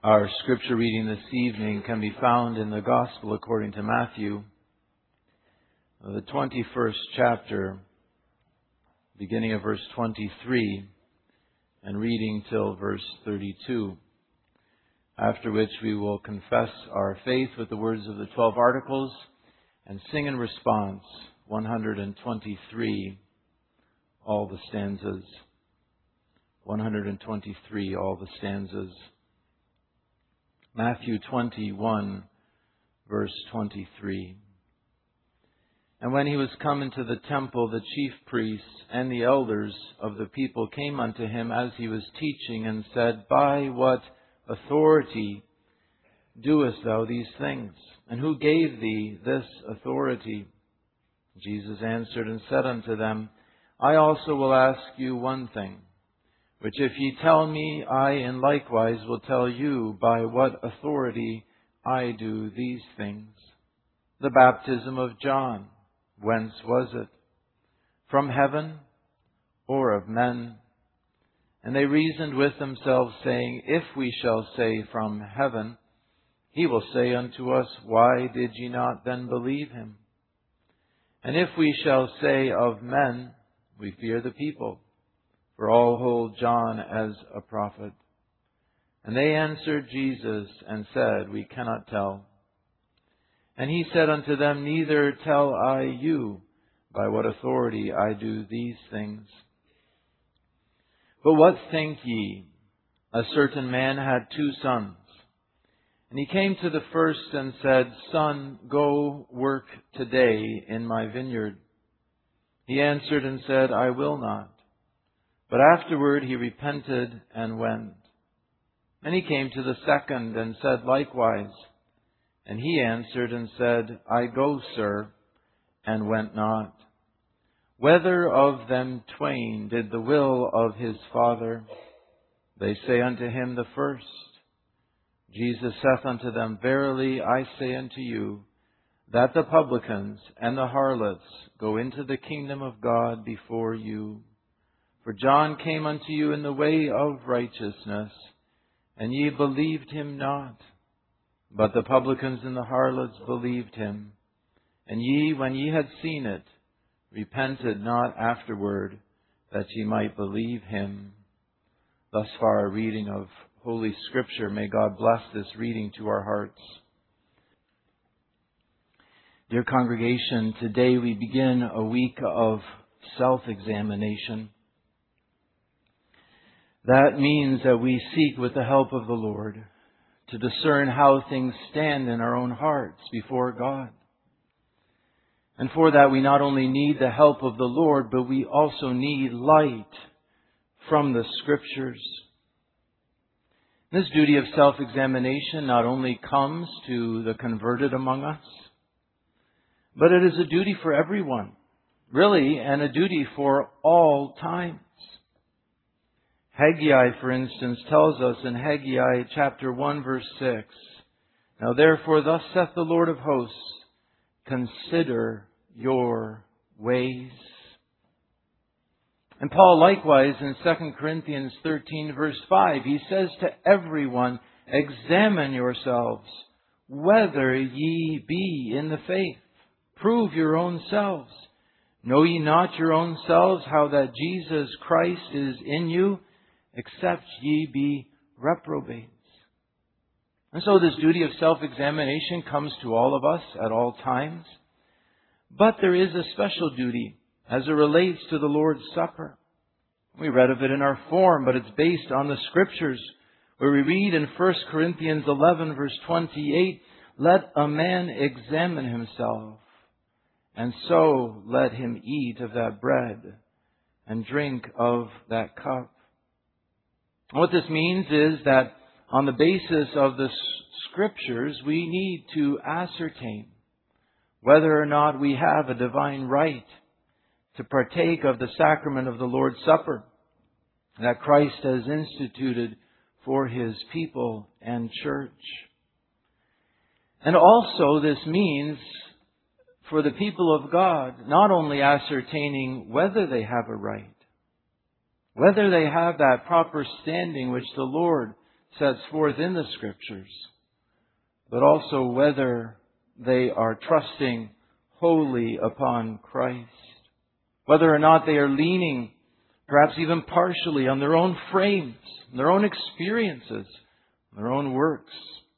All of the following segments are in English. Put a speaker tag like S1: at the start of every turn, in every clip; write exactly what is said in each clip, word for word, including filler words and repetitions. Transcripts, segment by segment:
S1: Our scripture reading this evening can be found in the Gospel according to Matthew, the twenty-first chapter, beginning of verse twenty-three and reading till verse thirty-two. After which we will confess our faith with the words of the twelve articles and sing in response one hundred twenty-three, all the stanzas. one hundred twenty-three, all the stanzas. Matthew twenty-one, verse twenty-three. And when he was come into the temple, the chief priests and the elders of the people came unto him as he was teaching, and said, By what authority doest thou these things? And who gave thee this authority? Jesus answered and said unto them, I also will ask you one thing, which if ye tell me, I in likewise will tell you by what authority I do these things. The baptism of John, whence was it? From heaven or of men? And they reasoned with themselves, saying, If we shall say from heaven, he will say unto us, Why did ye not then believe him? And if we shall say of men, we fear the people, for all hold John as a prophet. And they answered Jesus and said, We cannot tell. And he said unto them, Neither tell I you by what authority I do these things. But what think ye? A certain man had two sons. And he came to the first and said, Son, go work today in my vineyard. He answered and said, I will not. But afterward he repented and went. And he came to the second and said likewise. And he answered and said, I go, sir, and went not. Whether of them twain did the will of his father? They say unto him, the first. Jesus saith unto them, Verily I say unto you, that the publicans and the harlots go into the kingdom of God before you. For John came unto you in the way of righteousness, and ye believed him not. But the publicans and the harlots believed him. And ye, when ye had seen it, repented not afterward, that ye might believe him. Thus far a reading of Holy Scripture. May God bless this reading to our hearts. Dear congregation, today we begin a week of self-examination. That means that we seek with the help of the Lord to discern how things stand in our own hearts before God. And for that we not only need the help of the Lord, but we also need light from the Scriptures. This duty of self-examination not only comes to the converted among us, but it is a duty for everyone, really, and a duty for all times. Haggai, for instance, tells us in Haggai chapter one, verse six, Now therefore thus saith the Lord of hosts, Consider your ways. And Paul likewise in Second Corinthians thirteen, verse five, he says to everyone, Examine yourselves, whether ye be in the faith. Prove your own selves. Know ye not your own selves how that Jesus Christ is in you, except ye be reprobates. And so this duty of self-examination comes to all of us at all times. But there is a special duty as it relates to the Lord's Supper. We read of it in our form, but it's based on the Scriptures, where we read in First Corinthians eleven, verse twenty-eight, Let a man examine himself, and so let him eat of that bread and drink of that cup. What this means is that on the basis of the Scriptures, we need to ascertain whether or not we have a divine right to partake of the sacrament of the Lord's Supper that Christ has instituted for His people and church. And also this means for the people of God not only ascertaining whether they have a right, whether they have that proper standing which the Lord sets forth in the Scriptures, but also whether they are trusting wholly upon Christ, whether or not they are leaning, perhaps even partially, on their own frames, their own experiences, their own works.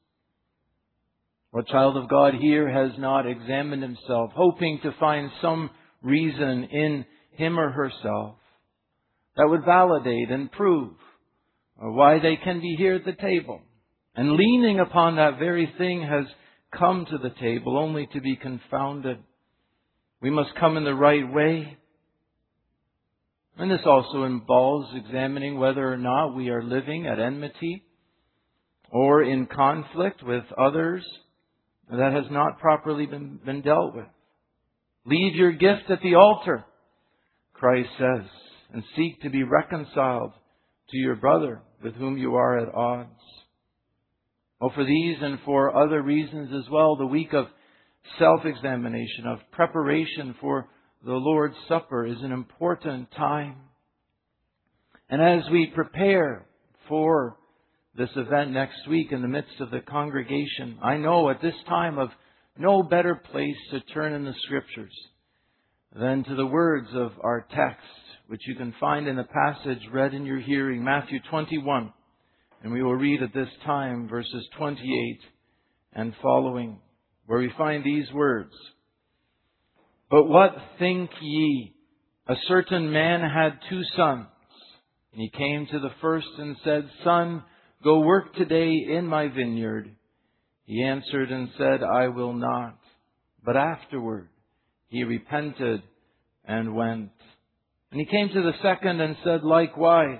S1: What child of God here has not examined himself, hoping to find some reason in him or herself that would validate and prove why they can be here at the table, and leaning upon that very thing has come to the table only to be confounded? We must come in the right way. And this also involves examining whether or not we are living at enmity or in conflict with others that has not properly been, been dealt with. Leave your gift at the altar, Christ says, and seek to be reconciled to your brother with whom you are at odds. Oh, for these and for other reasons as well, the week of self-examination, of preparation for the Lord's Supper is an important time. And as we prepare for this event next week in the midst of the congregation, I know at this time of no better place to turn in the Scriptures than to the words of our text, which you can find in the passage read in your hearing, Matthew twenty-one. And we will read at this time verses twenty-eight and following, where we find these words. But what think ye? A certain man had two sons. And he came to the first and said, Son, go work today in my vineyard. He answered and said, I will not. But afterward he repented and went. And he came to the second and said likewise.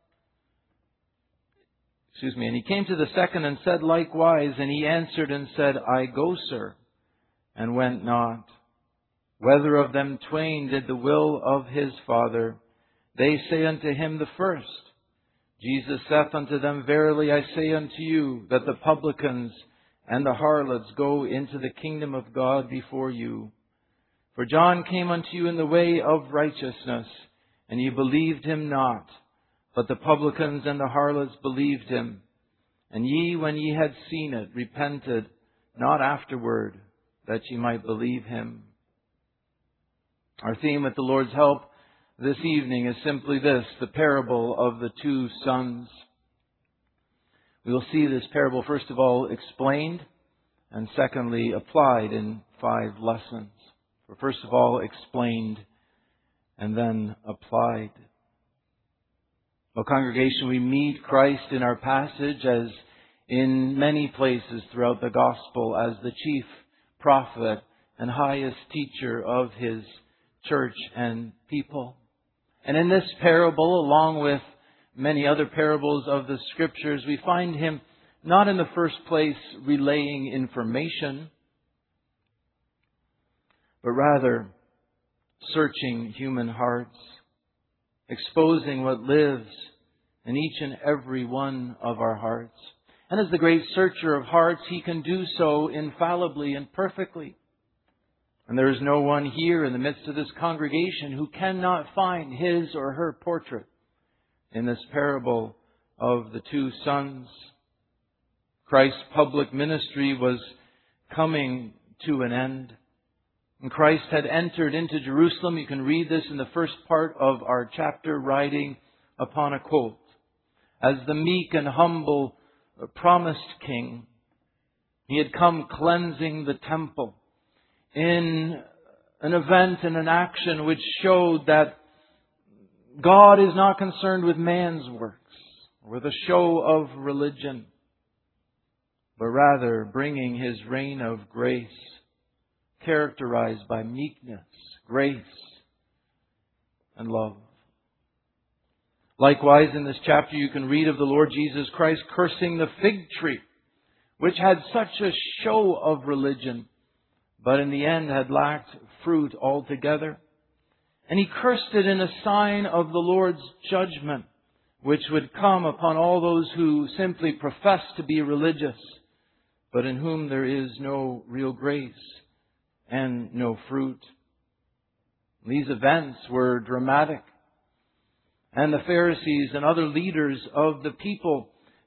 S1: Excuse me. And he came to the second and said likewise. And he answered and said, I go, sir, and went not. Whether of them twain did the will of his father? They say unto him, the first. Jesus saith unto them, Verily I say unto you, that the publicans and the harlots go into the kingdom of God before you. For John came unto you in the way of righteousness, and ye believed him not. But the publicans and the harlots believed him. And ye, when ye had seen it, repented, not afterward, that ye might believe him. Our theme with the Lord's help this evening is simply this, the parable of the two sons. We will see this parable, first of all, explained, and secondly, applied in five lessons. For first of all, explained, and then applied. Well, congregation, we meet Christ in our passage, as in many places throughout the Gospel, as the chief prophet and highest teacher of His church and people. And in this parable, along with many other parables of the Scriptures, we find Him not in the first place relaying information, but rather searching human hearts, exposing what lives in each and every one of our hearts. And as the great searcher of hearts, He can do so infallibly and perfectly. And there is no one here in the midst of this congregation who cannot find his or her portrait in this parable of the two sons. Christ's public ministry was coming to an end. And Christ had entered into Jerusalem. You can read this in the first part of our chapter, riding upon a colt, as the meek and humble promised king. He had come cleansing the temple in an event and an action which showed that God is not concerned with man's works or with a show of religion, but rather bringing His reign of grace, characterized by meekness, grace, and love. Likewise, in this chapter, you can read of the Lord Jesus Christ cursing the fig tree, which had such a show of religion, but in the end had lacked fruit altogether. And He cursed it in a sign of the Lord's judgment, which would come upon all those who simply profess to be religious, but in whom there is no real grace and no fruit. These events were dramatic. And the Pharisees and other leaders of the people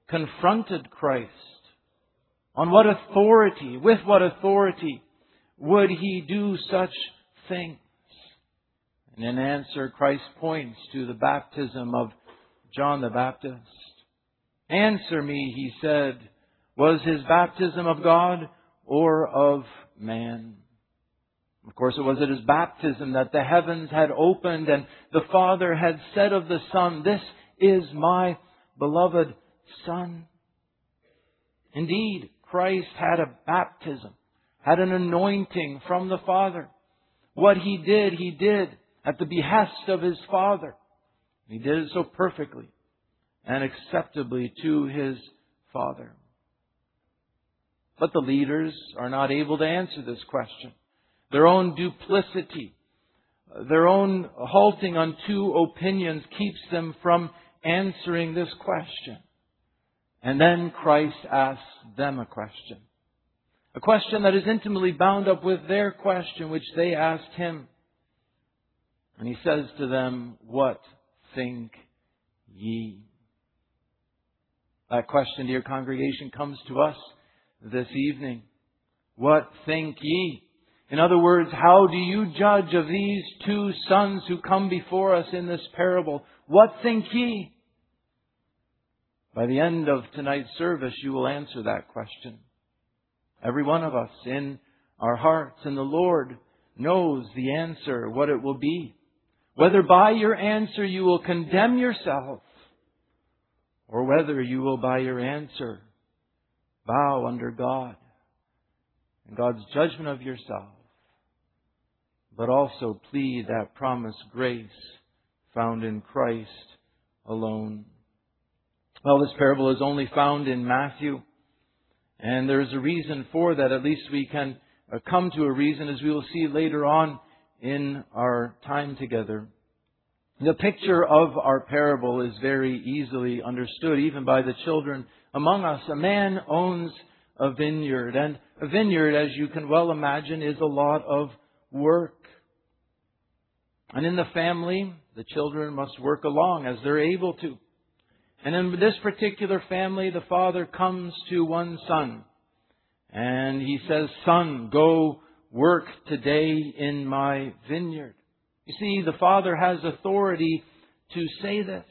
S1: confronted Christ. On what authority, with what authority would He do such things? And in answer, Christ points to the baptism of John the Baptist. Answer me, He said, was His baptism of God or of man? Of course, it was at His baptism that the heavens had opened and the Father had said of the Son, "This is my beloved Son." Indeed, Christ had a baptism, had an anointing from the Father. What He did, He did at the behest of His Father. He did it so perfectly and acceptably to His Father. But the leaders are not able to answer this question. Their own duplicity, their own halting on two opinions keeps them from answering this question. And then Christ asks them a question. A question that is intimately bound up with their question, which they asked Him. And He says to them, "What think ye?" That question, dear congregation, comes to us this evening. What think ye? In other words, how do you judge of these two sons who come before us in this parable? What think ye? By the end of tonight's service, you will answer that question. Every one of us in our hearts, and the Lord knows the answer, what it will be. Whether by your answer you will condemn yourself, or whether you will by your answer bow under God and God's judgment of yourself, but also plead that promised grace found in Christ alone. Well, this parable is only found in Matthew, and there is a reason for that. At least we can come to a reason, as we will see later on in our time together. The picture of our parable is very easily understood, even by the children among us. A man owns a vineyard, and a vineyard, as you can well imagine, is a lot of work. And in the family, the children must work along as they're able to. And in this particular family, the father comes to one son, and he says, "Son, go work today in my vineyard." You see, the Father has authority to say this.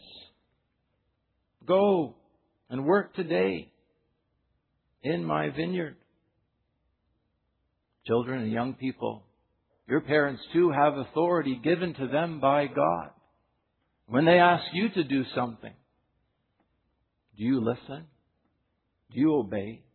S1: Go and work today in my vineyard. Children and young people, your parents too have authority given to them by God. When they ask you to do something, do you listen? Do you obey?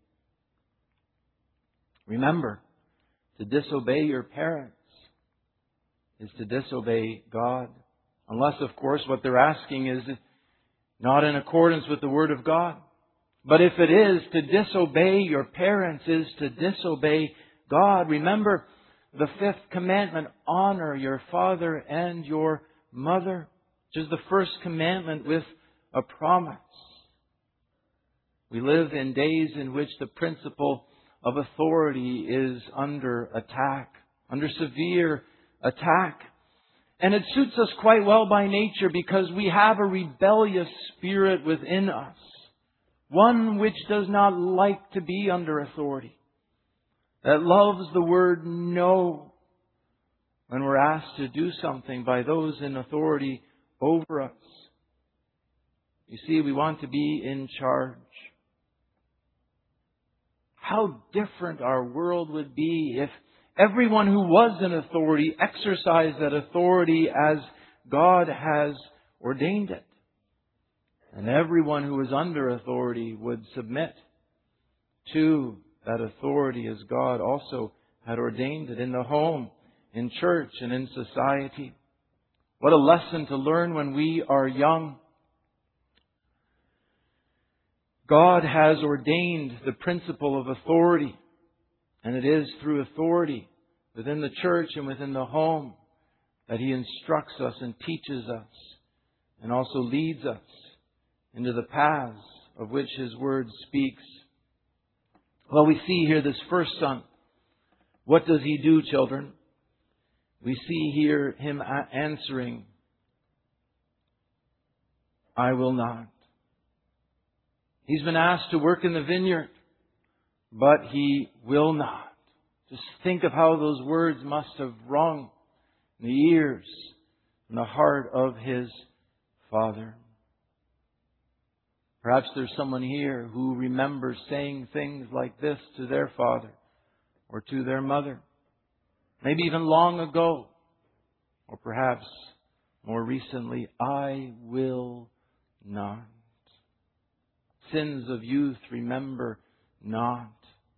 S1: Remember, to disobey your parents is to disobey God. Unless, of course, what they're asking is not in accordance with the Word of God. But if it is, to disobey your parents is to disobey God. Remember the fifth commandment, honor your father and your mother, which is the first commandment with a promise. We live in days in which the principle of authority is under attack, under severe attack. And it suits us quite well by nature because we have a rebellious spirit within us. One which does not like to be under authority. That loves the word no when we're asked to do something by those in authority over us. You see, we want to be in charge. How different our world would be if everyone who was in authority exercised that authority as God has ordained it. And everyone who was under authority would submit to that authority as God also had ordained it in the home, in church, and in society. What a lesson to learn when we are young. God has ordained the principle of authority. And it is through authority within the church and within the home that He instructs us and teaches us and also leads us into the paths of which His Word speaks. Well, we see here this first son. What does he do, children? We see here him answering, "I will not." He's been asked to work in the vineyard, but he will not. Just think of how those words must have rung in the ears and the heart of his father. Perhaps there's someone here who remembers saying things like this to their father or to their mother. Maybe even long ago, or perhaps more recently, I will not. Sins of youth, remember not.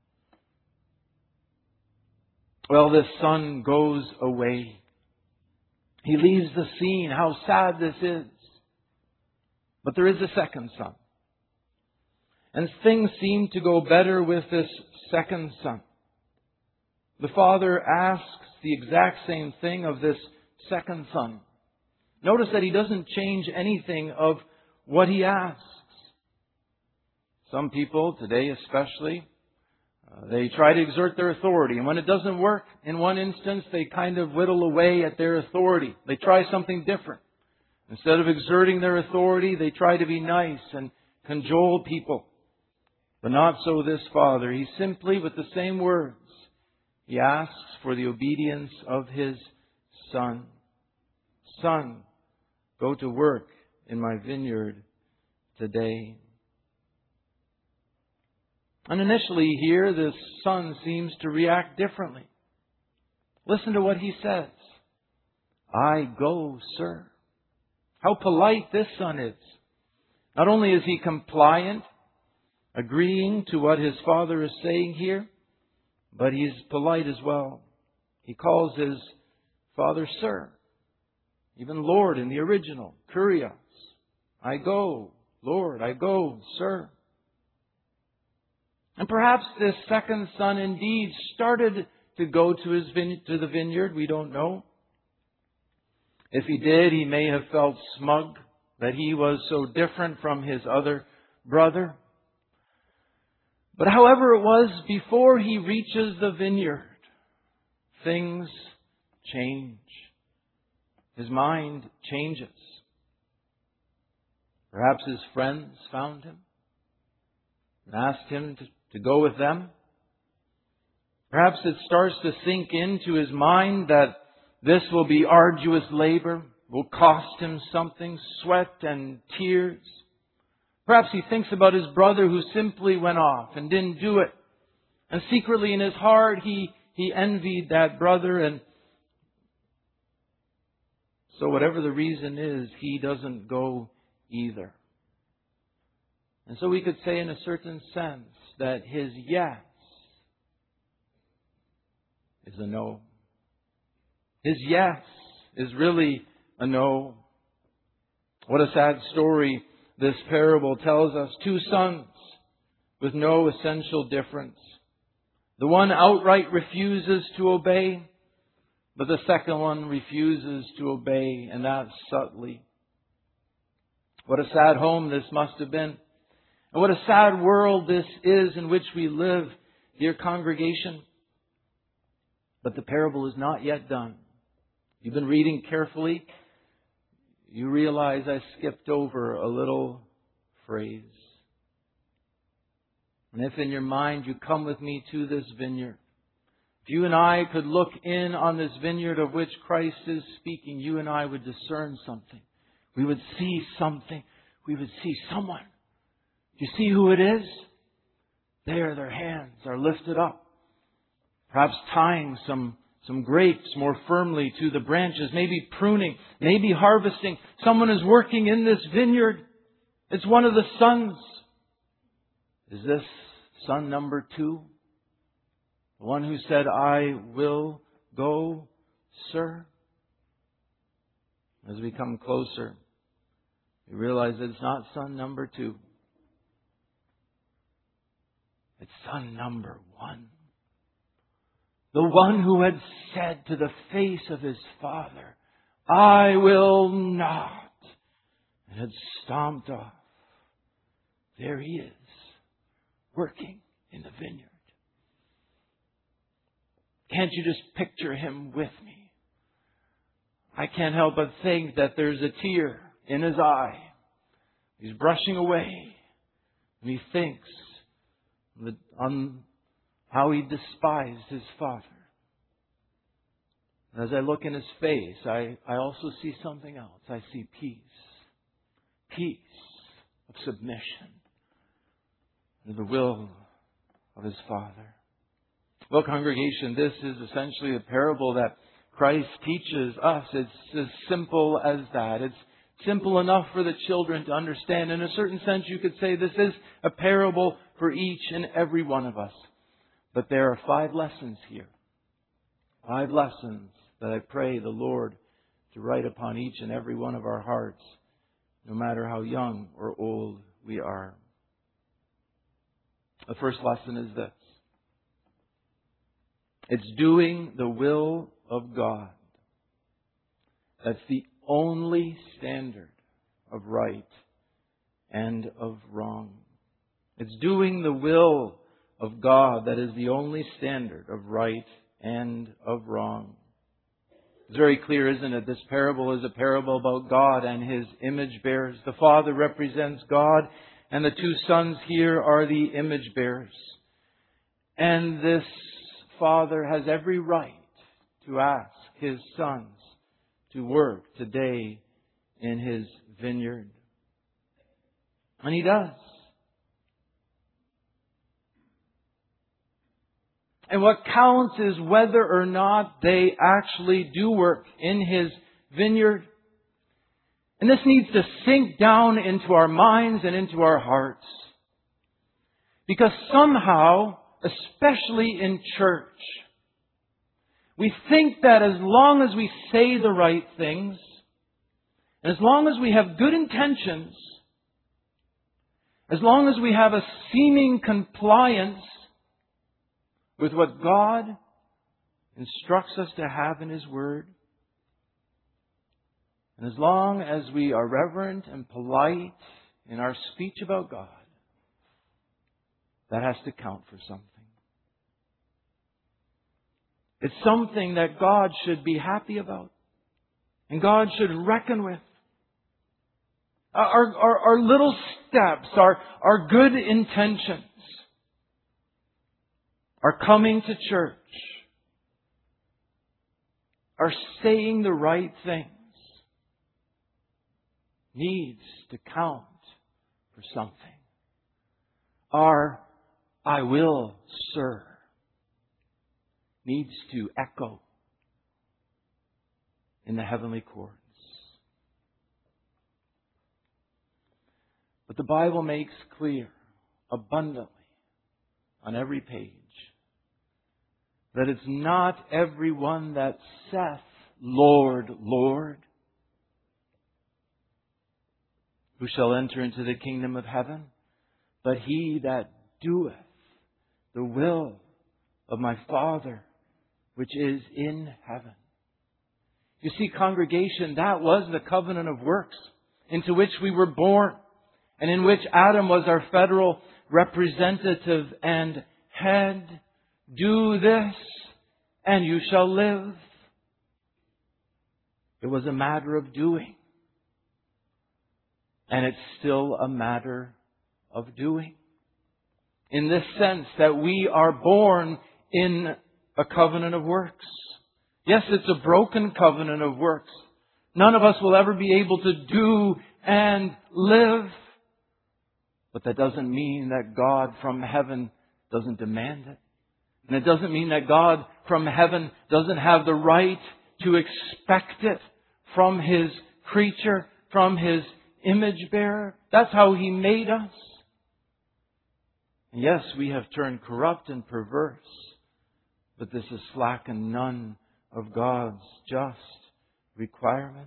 S1: Well, this son goes away. He leaves the scene. How sad this is. But there is a second son. And things seem to go better with this second son. The father asks the exact same thing of this second son. Notice that he doesn't change anything of what he asks. Some people, today especially, uh, they try to exert their authority. And when it doesn't work, in one instance, they kind of whittle away at their authority. They try something different. Instead of exerting their authority, they try to be nice and cajole people. But not so this father. He simply, with the same words, he asks for the obedience of his son. Son, go to work in my vineyard today. And initially here, this son seems to react differently. Listen to what he says. I go, sir. How polite this son is. Not only is he compliant, agreeing to what his father is saying here, but he's polite as well. He calls his father sir. Even Lord in the original, Kurios. I go, Lord, I go, sir. And perhaps this second son indeed started to go to his vine- to the vineyard. We don't know. If he did, he may have felt smug that he was so different from his other brother. But however it was, before he reaches the vineyard, things change. His mind changes. Perhaps his friends found him and asked him to, to go with them. Perhaps it starts to sink into his mind that this will be arduous labor, will cost him something, sweat and tears. Perhaps he thinks about his brother who simply went off and didn't do it. And secretly in his heart, he, he envied that brother. And so whatever the reason is, he doesn't go either. And so we could say in a certain sense that his yes is a no. His yes is really a no. What a sad story this parable tells us. Two sons with no essential difference. The one outright refuses to obey, but the second one refuses to obey, and that subtly. What a sad home this must have been. And what a sad world this is in which we live, dear congregation. But the parable is not yet done. You've been reading carefully. You realize I skipped over a little phrase. And if in your mind you come with me to this vineyard, if you and I could look in on this vineyard of which Christ is speaking, you and I would discern something. We would see something. We would see someone. Do you see who it is? There, their hands are lifted up. Perhaps tying some Some grapes more firmly to the branches, maybe pruning, maybe harvesting. Someone is working in this vineyard. It's one of the sons. Is this son number two? The one who said, I will go, sir? As we come closer, we realize that it's not son number two. It's son number one. The one who had said to the face of his father, I will not, and had stomped off. There he is, working in the vineyard. Can't you just picture him with me? I can't help but think that there's a tear in his eye. He's brushing away And he thinks on how he despised his father. And as I look in his face, I, I also see something else. I see peace. Peace of submission to the will of his Father. Well, congregation, this is essentially the parable that Christ teaches us. It's as simple as that. It's simple enough for the children to understand. In a certain sense, you could say this is a parable for each and every one of us. But there are five lessons here. Five lessons that I pray the Lord to write upon each and every one of our hearts, no matter how young or old we are. The first lesson is this. It's doing the will of God. That's the only standard of right and of wrong. It's doing the will of God that is the only standard of right and of wrong. It's very clear, isn't it? This parable is a parable about God and His image bearers. The Father represents God, and the two sons here are the image bearers. And this Father has every right to ask His sons to work today in His vineyard. And He does. And what counts is whether or not they actually do work in His vineyard. And this needs to sink down into our minds and into our hearts. Because somehow, especially in church, we think that as long as we say the right things, and as long as we have good intentions, as long as we have a seeming compliance with what God instructs us to have in His Word, and as long as we are reverent and polite in our speech about God, that has to count for something. It's something that God should be happy about, and God should reckon with. Our, our, our little steps, our, our good intentions, our coming to church, our saying the right things, needs to count for something. Our I will, sir, needs to echo in the heavenly courts. But the Bible makes clear abundantly on every page that it's not everyone that saith, Lord, Lord, who shall enter into the kingdom of heaven, but he that doeth the will of my Father which is in heaven. You see, congregation, that was the covenant of works into which we were born, and in which Adam was our federal representative and head. Do this, and you shall live. It was a matter of doing. And it's still a matter of doing. In this sense that we are born in a covenant of works. Yes, it's a broken covenant of works. None of us will ever be able to do and live. But that doesn't mean that God from heaven doesn't demand it. And it doesn't mean that God from heaven doesn't have the right to expect it from His creature, from His image bearer. That's how He made us. And yes, we have turned corrupt and perverse, but this has slackened none of God's just requirements.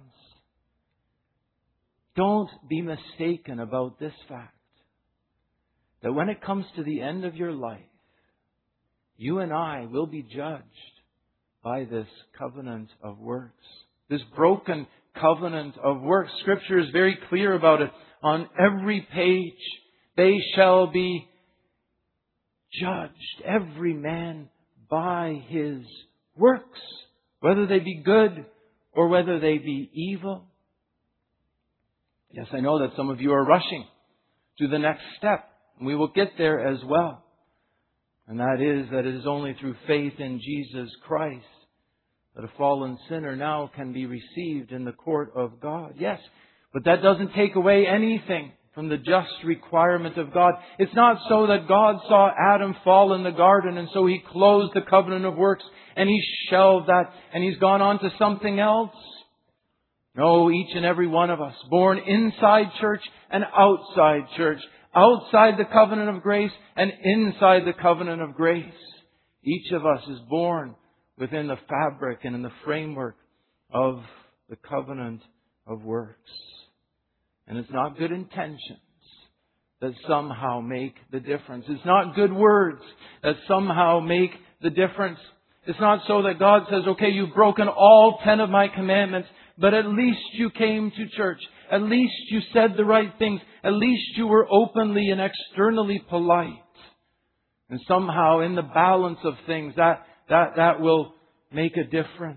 S1: Don't be mistaken about this fact, that when it comes to the end of your life, you and I will be judged by this covenant of works. This broken covenant of works. Scripture is very clear about it. On every page, they shall be judged, every man by his works, whether they be good or whether they be evil. Yes, I know that some of you are rushing to the next step. And we will get there as well. And that is that it is only through faith in Jesus Christ that a fallen sinner now can be received in the court of God. Yes, but that doesn't take away anything from the just requirement of God. It's not so that God saw Adam fall in the garden and so He closed the covenant of works and He shelved that and He's gone on to something else. No, each and every one of us, born inside church and outside church, outside the covenant of grace and inside the covenant of grace. Each of us is born within the fabric and in the framework of the covenant of works. And it's not good intentions that somehow make the difference. It's not good words that somehow make the difference. It's not so that God says, okay, you've broken all ten of my commandments, but at least you came to church. At least you said the right things. At least you were openly and externally polite. And somehow in the balance of things, that, that, that will make a difference.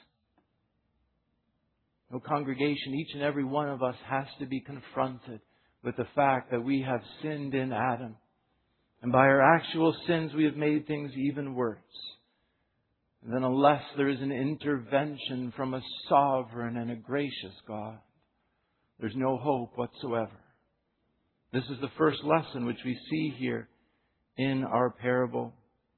S1: No, congregation, each and every one of us has to be confronted with the fact that we have sinned in Adam. And by our actual sins, we have made things even worse. And then unless there is an intervention from a sovereign and a gracious God, there's no hope whatsoever. This is the first lesson which we see here in our parable.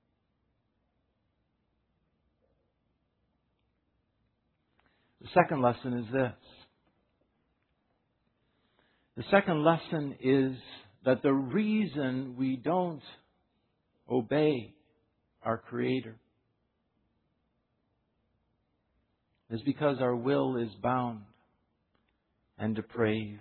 S1: The second lesson is this. The second lesson is that the reason we don't obey our Creator is because our will is bound and depraved.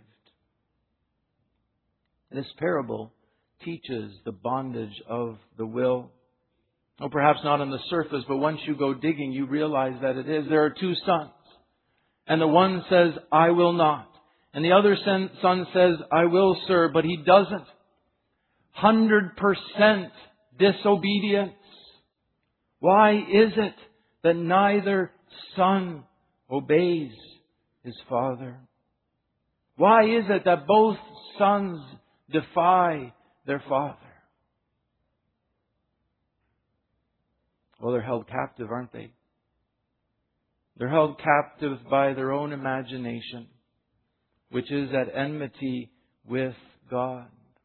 S1: This parable teaches the bondage of the will. Oh, perhaps not on the surface, but once you go digging, you realize that it is. There are two sons. And the one says, I will not. And the other son says, I will, sir, but he doesn't. one hundred percent disobedience. Why is it that neither son obeys his father? Why is it that both sons defy their father? Well, they're held captive, aren't they? They're held captive by their own imagination, which is at enmity with God.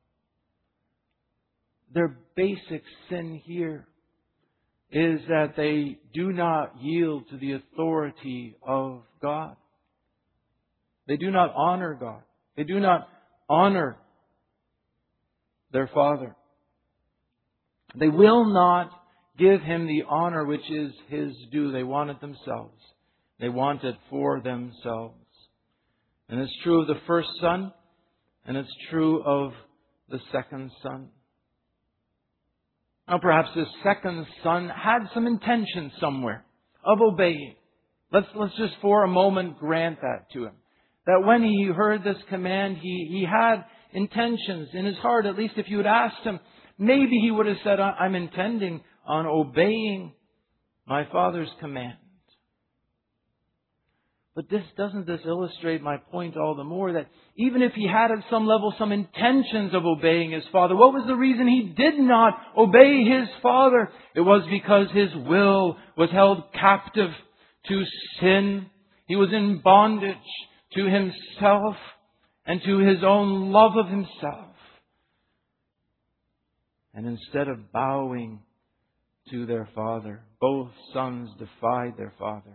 S1: Their basic sin here is that they do not yield to the authority of God. They do not honor God. They do not honor their Father. They will not give Him the honor which is His due. They want it themselves. They want it for themselves. And it's true of the first son, and it's true of the second son. Now perhaps this second son had some intention somewhere of obeying. Let's, let's just for a moment grant that to him. That when he heard this command, he, he had intentions in his heart. At least if you had asked him, maybe he would have said, I'm intending on obeying my Father's command. But this doesn't this illustrate my point all the more that even if he had at some level some intentions of obeying his father, what was the reason he did not obey his father? It was because his will was held captive to sin. He was in bondage to himself and to his own love of himself. And instead of bowing to their father, both sons defied their father.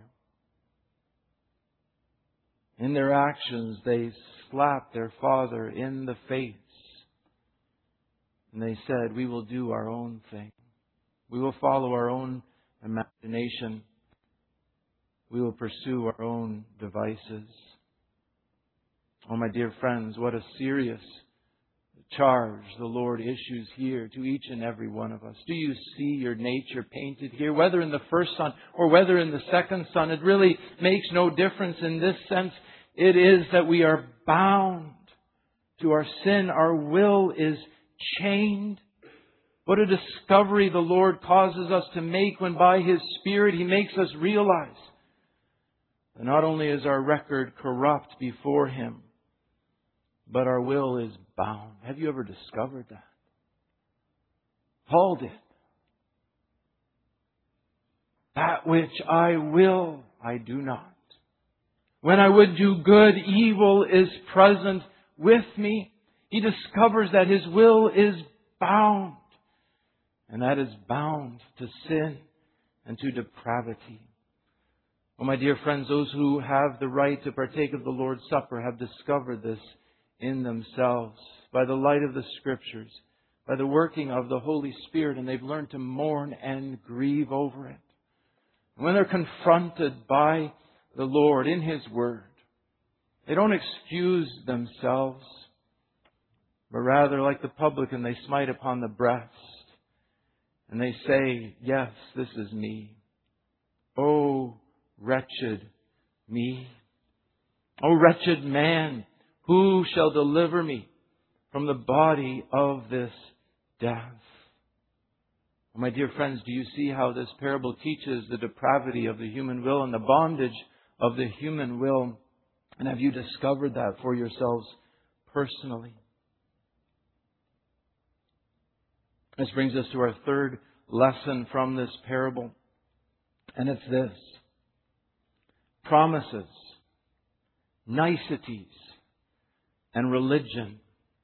S1: In their actions, they slapped their father in the face. And they said, we will do our own thing. We will follow our own imagination. We will pursue our own devices. Oh, my dear friends, what a serious charge the Lord issues here to each and every one of us. Do you see your nature painted here? Whether in the first son or whether in the second son, it really makes no difference in this sense. It is that we are bound to our sin. Our will is chained. What a discovery the Lord causes us to make when by His Spirit He makes us realize that not only is our record corrupt before Him, but our will is bound. Have you ever discovered that? Paul did. That which I will, I do not. When I would do good, evil is present with me. He discovers that his will is bound, and that is bound to sin and to depravity. Oh, my dear friends, those who have the right to partake of the Lord's Supper have discovered this in themselves by the light of the Scriptures, by the working of the Holy Spirit, and they've learned to mourn and grieve over it. When they're confronted by the Lord in His Word, they don't excuse themselves, but rather, like the publican, they smite upon the breast and they say, yes, this is me. Oh, wretched me. Oh, wretched man, who shall deliver me from the body of this death? My dear friends, do you see how this parable teaches the depravity of the human will and the bondage of the human will? And have you discovered that for yourselves personally? This brings us to our third lesson from this parable. And it's this: promises, niceties, and religion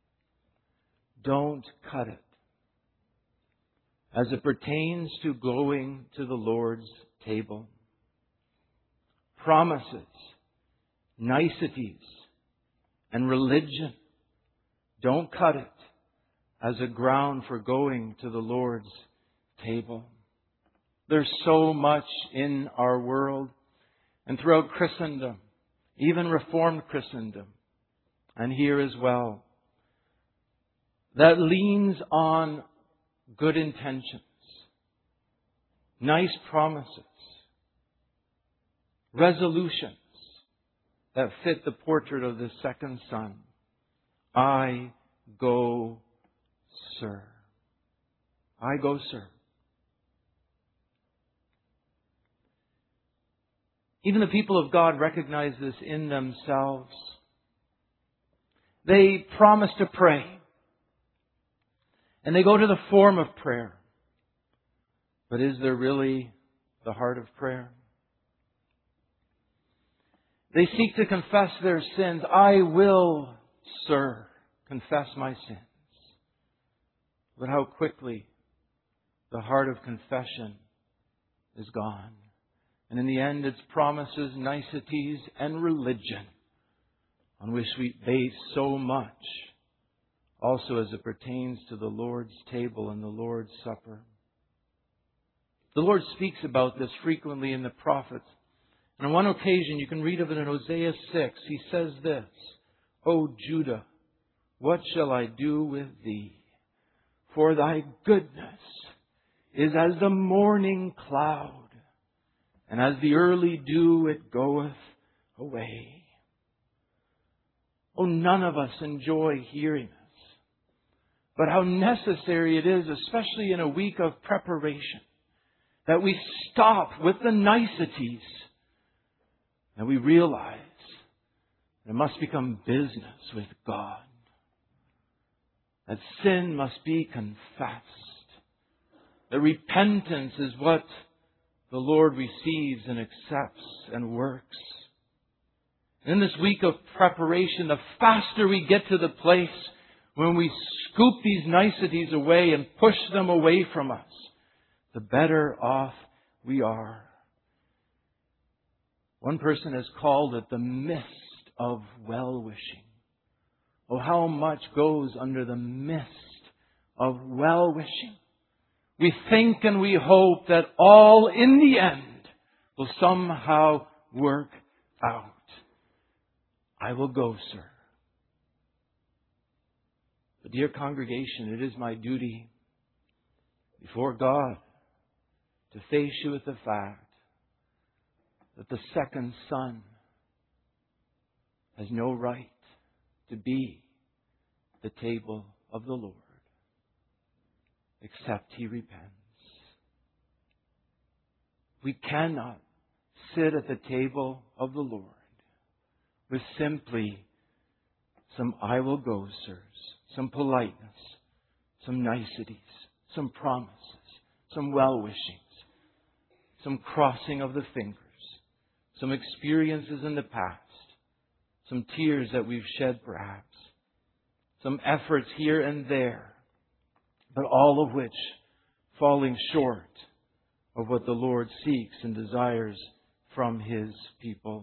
S1: don't cut it as it pertains to going to the Lord's table. Promises, niceties, and religion don't cut it as a ground for going to the Lord's table. There's so much in our world and throughout Christendom, even Reformed Christendom, and here as well, that leans on good intentions, nice promises, resolutions that fit the portrait of the second son. I go, sir. I go, sir. Even the people of God recognize this in themselves. They promise to pray. And they go to the form of prayer. But is there really the heart of prayer? They seek to confess their sins. I will, sir, confess my sins. But how quickly the heart of confession is gone. And in the end, it's promises, niceties, and religion on which we base so much, also as it pertains to the Lord's table and the Lord's Supper. The Lord speaks about this frequently in the prophets. And on one occasion, you can read of it in Hosea six. He says this, O Judah, what shall I do with thee? For thy goodness is as the morning cloud, and as the early dew it goeth away. Oh, none of us enjoy hearing this. But how necessary it is, especially in a week of preparation, that we stop with the niceties and we realize it must become business with God. That sin must be confessed. That repentance is what the Lord receives and accepts and works. In this week of preparation, the faster we get to the place when we scoop these niceties away and push them away from us, the better off we are. One person has called it the mist of well-wishing. Oh, how much goes under the mist of well-wishing. We think and we hope that all in the end will somehow work out. I will go, sir. But dear congregation, it is my duty before God to face you with the fact that the second son has no right to be at the table of the Lord, except he repents. We cannot sit at the table of the Lord with simply some I will go, sirs, some politeness, some niceties, some promises, some well-wishings, some crossing of the fingers, some experiences in the past, some tears that we've shed perhaps, some efforts here and there, but all of which falling short of what the Lord seeks and desires from His people.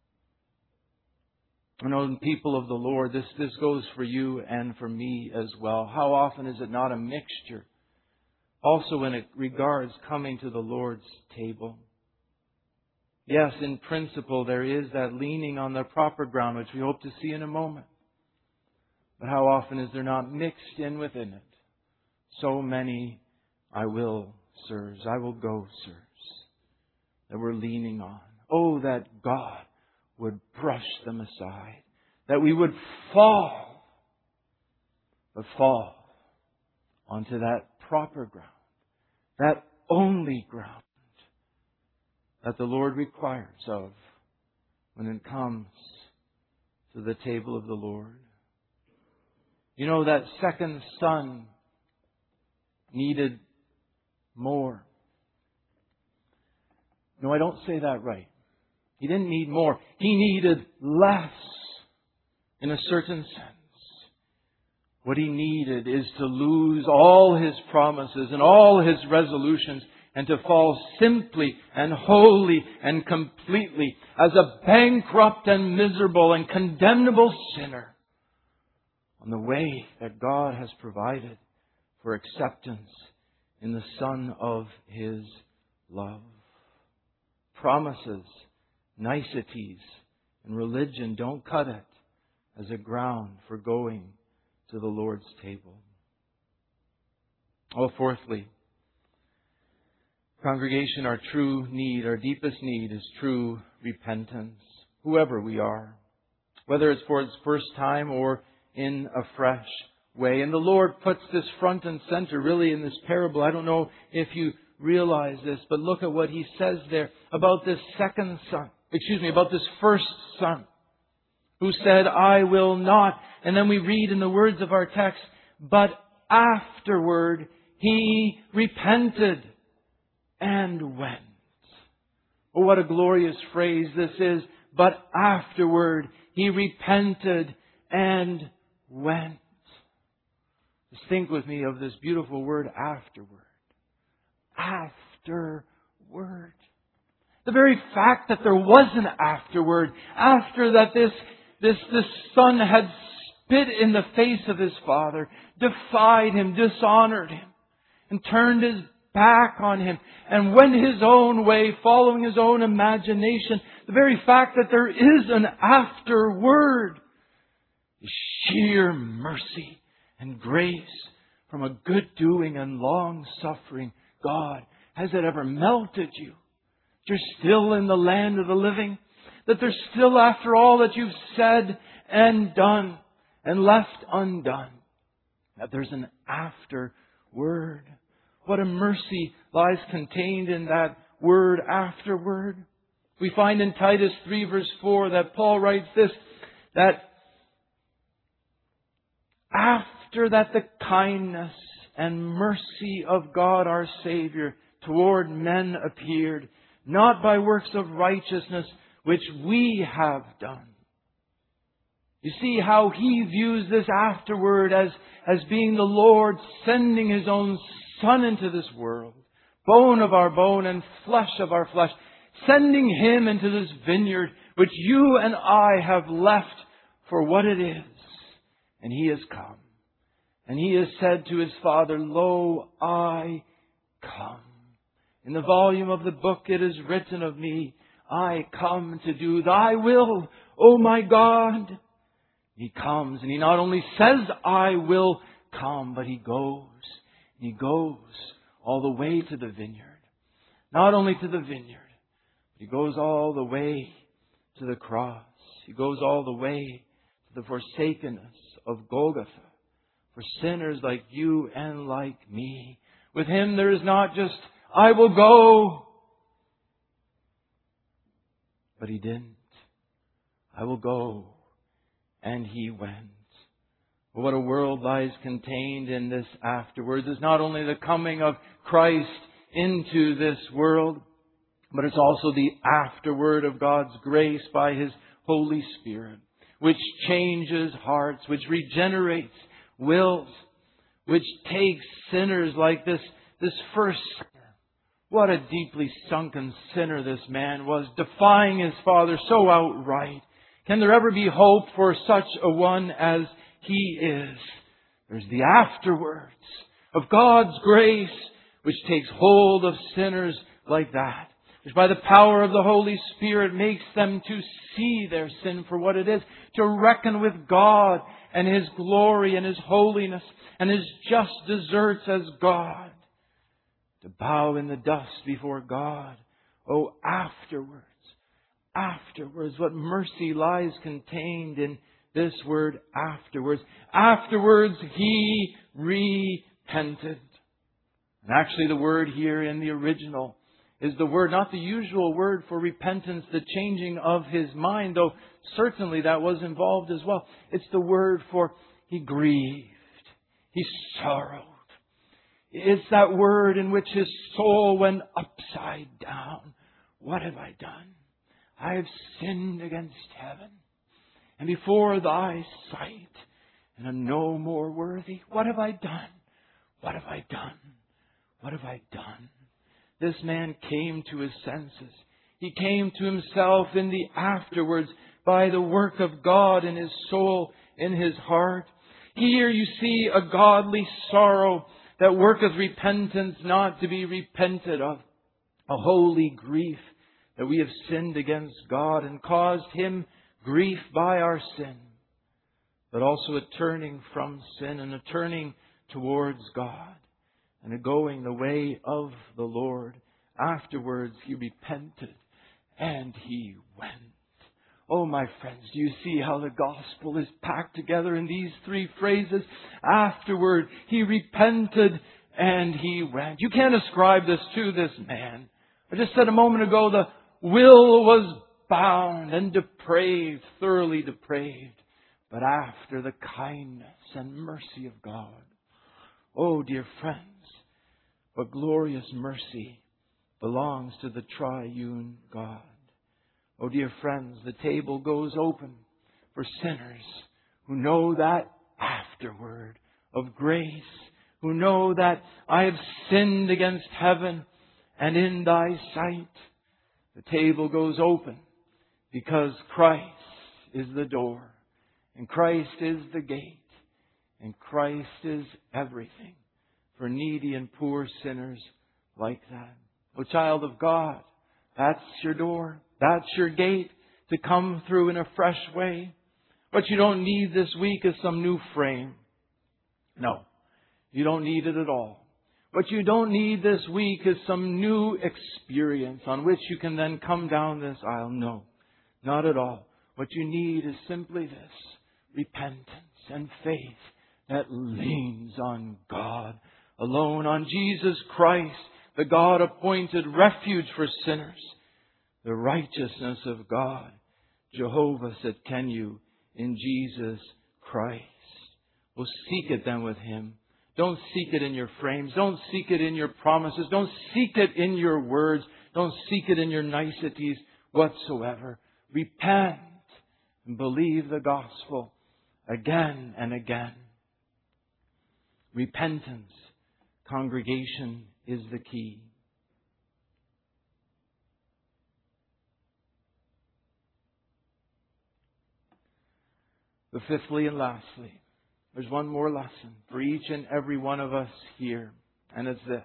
S1: And on people of the Lord, this, this goes for you and for me as well. How often is it not a mixture? Also when it regards coming to the Lord's table. Yes, in principle there is that leaning on the proper ground, which we hope to see in a moment. But how often is there not mixed in within it? So many I will, sirs, I will go, sirs, that we're leaning on. Oh, that God would brush them aside. That we would fall, but fall onto that proper ground. That only ground that the Lord requires of when it comes to the table of the Lord. You know, that second son needed more. No, I don't say that right. He didn't need more. He needed less in a certain sense. What he needed is to lose all his promises and all his resolutions and to fall simply and wholly and completely as a bankrupt and miserable and condemnable sinner on the way that God has provided for acceptance in the Son of His love. Promises, niceties, and religion don't cut it as a ground for going to the Lord's table. Oh, fourthly, congregation, our true need, our deepest need is true repentance, whoever we are, whether it's for its first time or in a fresh way. And the Lord puts this front and center really in this parable. I don't know if you realize this, but look at what He says there about this second son, excuse me, about this first son who said, I will not. And then we read in the words of our text, but afterward he repented and went. Oh, what a glorious phrase this is. But afterward he repented and went. Just think with me of this beautiful word, afterward. Afterward. The very fact that there was an afterward, after that this, this, this son had spit in the face of his father, defied him, dishonored him, and turned his back on him, and went his own way, following his own imagination. The very fact that there is an afterward is sheer mercy and grace from a good doing and long suffering God. Has it ever melted you? You're still in the land of the living? That there's still, after all that you've said and done and left undone, that there's an afterward. What a mercy lies contained in that word, afterward. We find in Titus three verse four that Paul writes this, that after that the kindness and mercy of God our Savior toward men appeared, not by works of righteousness which we have done. You see how he views this afterward as, as being the Lord sending His own Son into this world, bone of our bone and flesh of our flesh, sending Him into this vineyard which you and I have left for what it is. And He has come. And He has said to His Father, Lo, I come. In the volume of the book it is written of me, I come to do Thy will, O my God. He comes and He not only says, I will come, but He goes. He goes all the way to the vineyard. Not only to the vineyard, but He goes all the way to the cross. He goes all the way to the forsakenness of Golgotha for sinners like you and like me. With Him there is not just, I will go. But He didn't. I will go. And He went. What a world lies contained in this afterwards. It's not only the coming of Christ into this world, but it's also the afterward of God's grace by His Holy Spirit, which changes hearts, which regenerates wills, which takes sinners like this, this first sinner. What a deeply sunken sinner this man was, defying his Father so outright. Can there ever be hope for such a one as he is? There's the afterwards of God's grace, which takes hold of sinners like that, which by the power of the Holy Spirit makes them to see their sin for what it is, to reckon with God and His glory and His holiness and His just deserts as God, to bow in the dust before God. Oh, afterwards, afterwards, what mercy lies contained in this word afterwards. Afterwards, he repented. And actually the word here in the original is the word, not the usual word for repentance, the changing of his mind, though certainly that was involved as well. It's the word for he grieved. He sorrowed. It's that word in which his soul went upside down. What have I done? I have sinned against heaven and before thy sight, and am no more worthy. What have I done? What have I done? What have I done? This man came to his senses. He came to himself in the afterwards by the work of God in his soul, in his heart. Here you see a godly sorrow that worketh repentance not to be repented of. A holy grief that we have sinned against God and caused Him grief by our sin. But also a turning from sin and a turning towards God and a going the way of the Lord. Afterwards he repented and he went. Oh, my friends, do you see how the gospel is packed together in these three phrases? Afterward, he repented and he went. You can't ascribe this to this man. I just said a moment ago, the will was bound and depraved, thoroughly depraved. But after the kindness and mercy of God. Oh, dear friends, what glorious mercy belongs to the triune God. Oh, dear friends, the table goes open for sinners who know that afterward of grace, who know that I have sinned against heaven and in thy sight. The table goes open because Christ is the door and Christ is the gate and Christ is everything for needy and poor sinners like that. Oh, child of God, that's your door. That's your gate to come through in a fresh way. What you don't need this week is some new frame. No, you don't need it at all. What you don't need this week is some new experience on which you can then come down this aisle. No, not at all. What you need is simply this: repentance and faith that leans on God alone, on Jesus Christ, the God-appointed refuge for sinners. The righteousness of God, Jehovah Tsidkenu, in Jesus Christ. Well, seek it then with Him. Don't seek it in your frames. Don't seek it in your promises. Don't seek it in your words. Don't seek it in your niceties whatsoever. Repent and believe the gospel again and again. Repentance, congregation, is the key. But fifthly and lastly, there's one more lesson for each and every one of us here, and it's this: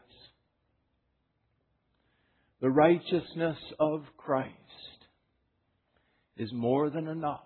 S1: the righteousness of Christ is more than enough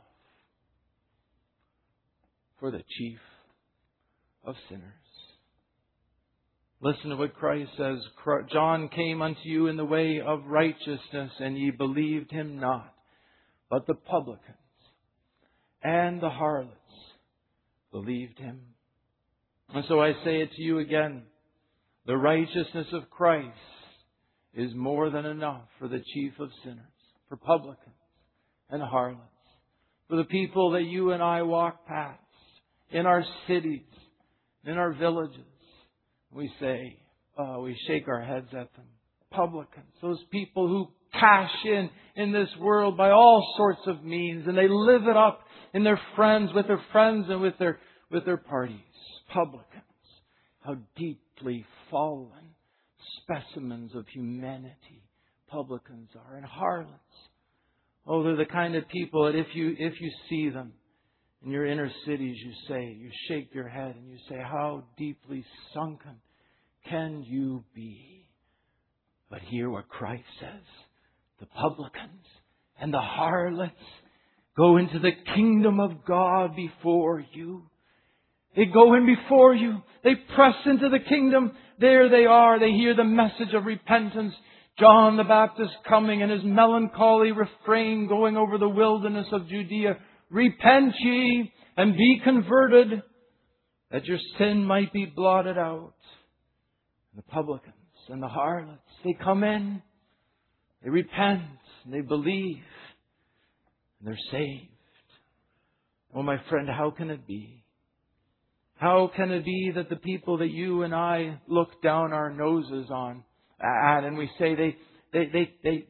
S1: for the chief of sinners. Listen to what Christ says. John came unto you in the way of righteousness, and ye believed him not, but the publicans and the harlots believed him. And so I say it to you again. The righteousness of Christ is more than enough for the chief of sinners, for publicans and harlots, for the people that you and I walk past in our cities, in our villages. We say, oh, we shake our heads at them. Publicans, those people who cash in in this world by all sorts of means, and they live it up in their friends, with their friends and with their with their parties. Publicans, how deeply fallen specimens of humanity publicans are, and harlots. Oh, they're the kind of people that if you if you see them in your inner cities, you say, you shake your head and you say, how deeply sunken can you be? But hear what Christ says. The publicans and the harlots go into the kingdom of God before you. They go in before you. They press into the kingdom. There they are. They hear the message of repentance. John the Baptist coming and his melancholy refrain going over the wilderness of Judea. Repent ye and be converted, that your sin might be blotted out. And the publicans and the harlots, they come in, they repent, and they believe, and they're saved. Oh, my friend, how can it be? How can it be that the people that you and I look down our noses on at, and we say they they they they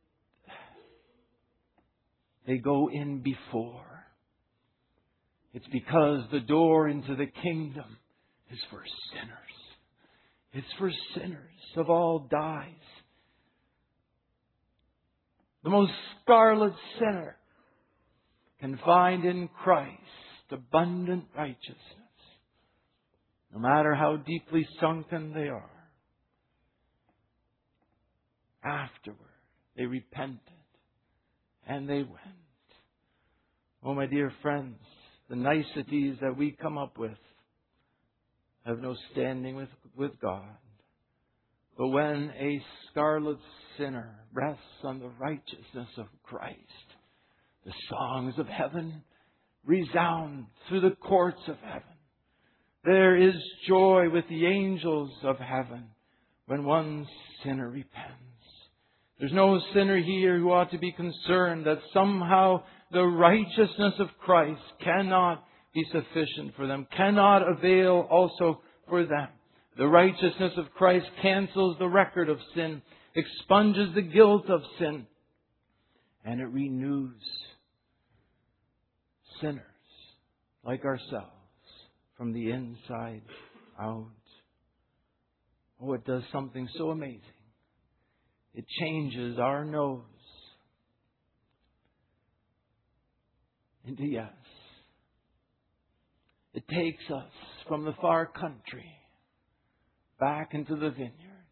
S1: they go in before? It's because the door into the kingdom is for sinners. It's for sinners of all dyes. The most scarlet sinner can find in Christ abundant righteousness, no matter how deeply sunken they are. Afterward, they repented and they went. Oh, my dear friends, the niceties that we come up with have no standing with, with God. But when a scarlet sinner rests on the righteousness of Christ, the songs of heaven resound through the courts of heaven. There is joy with the angels of heaven when one sinner repents. There's no sinner here who ought to be concerned that somehow the righteousness of Christ cannot be sufficient for them, cannot avail also for them. The righteousness of Christ cancels the record of sin, expunges the guilt of sin, and it renews sinners like ourselves from the inside out. Oh, it does something so amazing. It changes our nose into yes. It takes us from the far country back into the vineyard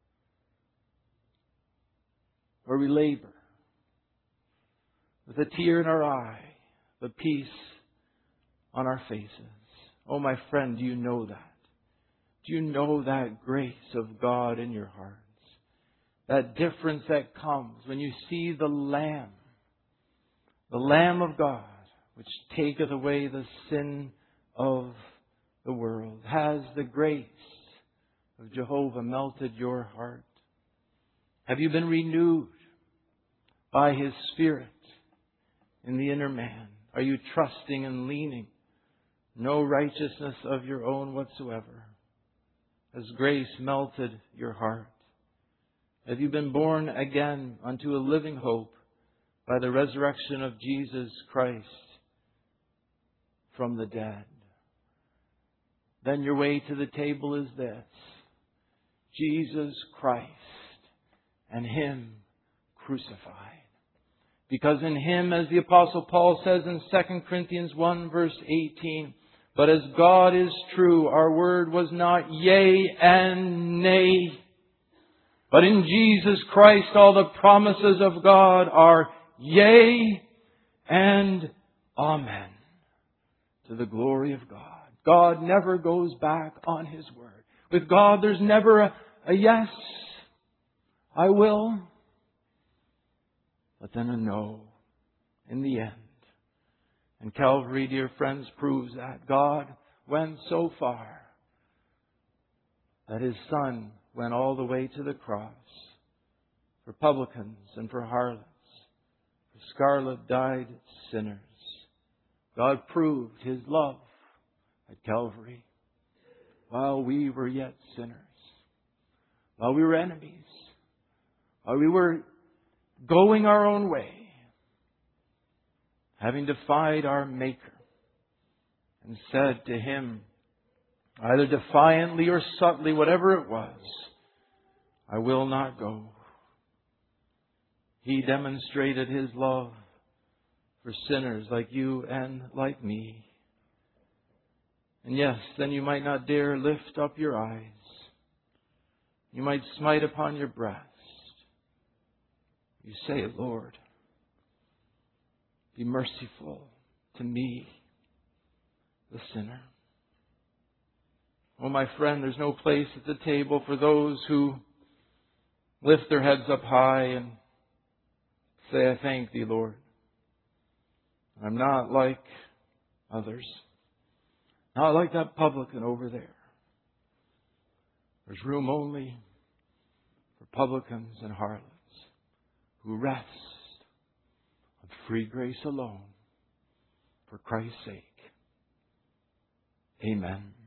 S1: where we labor with a tear in our eye, but peace on our faces. Oh, my friend, do you know that? Do you know that grace of God in your hearts? That difference that comes when you see the Lamb, the Lamb of God, which taketh away the sin of the world. Has the grace of Jehovah melted your heart? Have you been renewed by His Spirit in the inner man? Are you trusting and leaning? No righteousness of your own whatsoever. Has grace melted your heart? Have you been born again unto a living hope by the resurrection of Jesus Christ from the dead? Then your way to the table is this: Jesus Christ and Him crucified. Because in Him, as the Apostle Paul says in Second Corinthians one verse eighteen, but as God is true, our word was not yea and nay. But in Jesus Christ, all the promises of God are yea and amen, to the glory of God. God never goes back on His word. With God, there's never a, a yes, I will, but then a no in the end. And Calvary, dear friends, proves that God went so far that His Son went all the way to the cross for publicans and for harlots, for scarlet-dyed sinners. God proved His love at Calvary while we were yet sinners, while we were enemies, while we were going our own way, having defied our Maker, and said to Him, either defiantly or subtly, whatever it was, I will not go. He demonstrated His love for sinners like you and like me. And yes, then you might not dare lift up your eyes. You might smite upon your breast. You say, Lord, be merciful to me, the sinner. Oh, my friend, there's no place at the table for those who lift their heads up high and say, I thank Thee, Lord. I'm not like others. Not like that publican over there. There's room only for publicans and harlots who rest on free grace alone for Christ's sake. Amen.